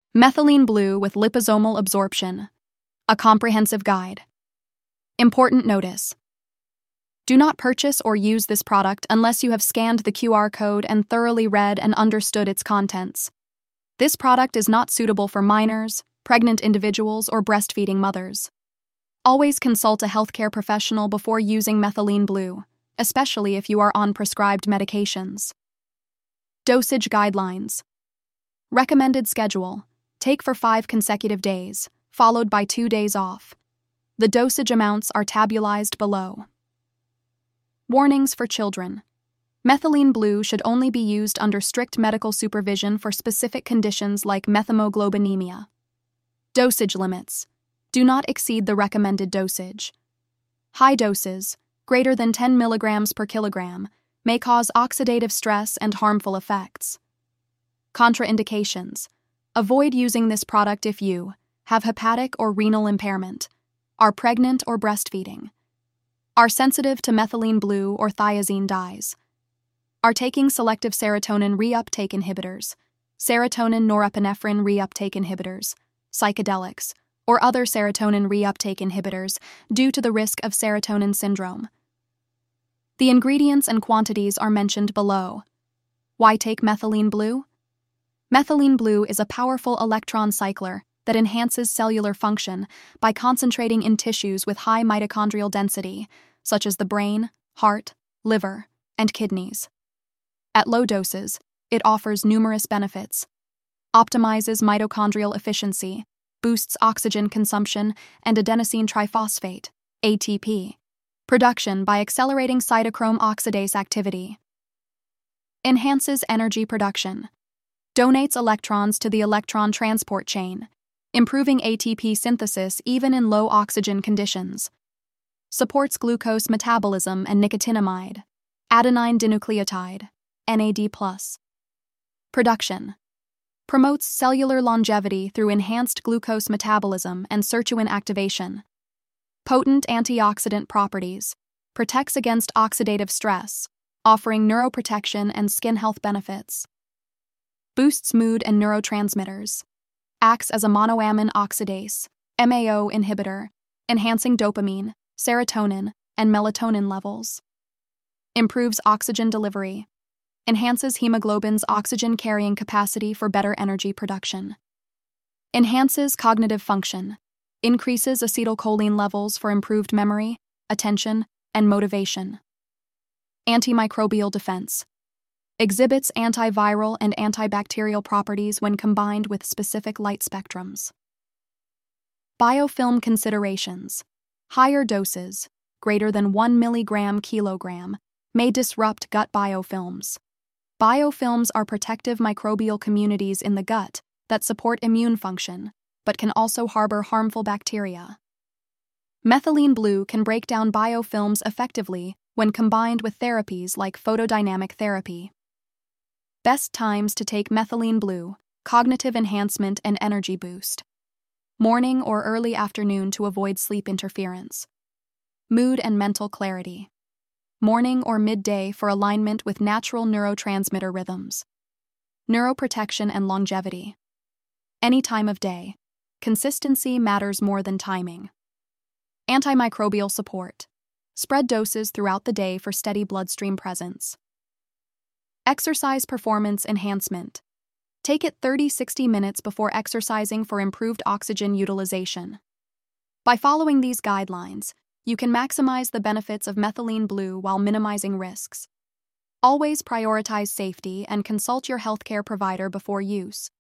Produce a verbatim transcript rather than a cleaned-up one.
Methylene Blue with liposomal absorption. A comprehensive guide. Important notice. Do not purchase or use this product unless you have scanned the Q R code and thoroughly read and understood its contents. This product is not suitable for minors, pregnant individuals, or breastfeeding mothers. Always consult a healthcare professional before using Methylene Blue, especially if you are on prescribed medications. Dosage guidelines. Recommended schedule. Take for five consecutive days, followed by two days off. The dosage amounts are tabularized below. Warnings for children. Methylene Blue should only be used under strict medical supervision for specific conditions like methemoglobinemia. Dosage limits. Do not exceed the recommended dosage. High doses, greater than ten milligrams per kilogram, may cause oxidative stress and harmful effects. Contraindications. Avoid using this product if you have hepatic or renal impairment, are pregnant or breastfeeding, are sensitive to methylene blue or thiazine dyes, are taking selective serotonin reuptake inhibitors, serotonin norepinephrine reuptake inhibitors, psychedelics, or other serotonin reuptake inhibitors due to the risk of serotonin syndrome. The ingredients and quantities are mentioned below. Why take methylene blue? Methylene Blue is a powerful electron cycler that enhances cellular function by concentrating in tissues with high mitochondrial density, such as the brain, heart, liver, and kidneys. At low doses, it offers numerous benefits. Optimizes mitochondrial efficiency, boosts oxygen consumption and adenosine triphosphate, A T P, production by accelerating cytochrome oxidase activity. Enhances energy production. Donates electrons to the electron transport chain, improving A T P synthesis even in low oxygen conditions. Supports glucose metabolism and nicotinamide, adenine dinucleotide, N A D plus. Production. Promotes cellular longevity through enhanced glucose metabolism and sirtuin activation. Potent antioxidant properties. Protects against oxidative stress, offering neuroprotection and skin health benefits. Boosts mood and neurotransmitters. Acts as a monoamine oxidase, M A O inhibitor, enhancing dopamine, serotonin, and melatonin levels. Improves oxygen delivery. Enhances hemoglobin's oxygen-carrying capacity for better energy production. Enhances cognitive function. Increases acetylcholine levels for improved memory, attention, and motivation. Antimicrobial defense. Exhibits antiviral and antibacterial properties when combined with specific light spectrums. Biofilm considerations. Higher doses, greater than one milligram kilogram, may disrupt gut biofilms. Biofilms are protective microbial communities in the gut that support immune function, but can also harbor harmful bacteria. Methylene Blue can break down biofilms effectively when combined with therapies like photodynamic therapy. Best times to take Methylene Blue: cognitive enhancement and energy boost. Morning or early afternoon to avoid sleep interference. Mood and mental clarity. Morning or midday for alignment with natural neurotransmitter rhythms. Neuroprotection and longevity. Any time of day. Consistency matters more than timing. Antimicrobial support. Spread doses throughout the day for steady bloodstream presence. Exercise performance enhancement. Take it thirty to sixty minutes before exercising for improved oxygen utilization. By following these guidelines, you can maximize the benefits of Methylene Blue while minimizing risks. Always prioritize safety and consult your healthcare provider before use.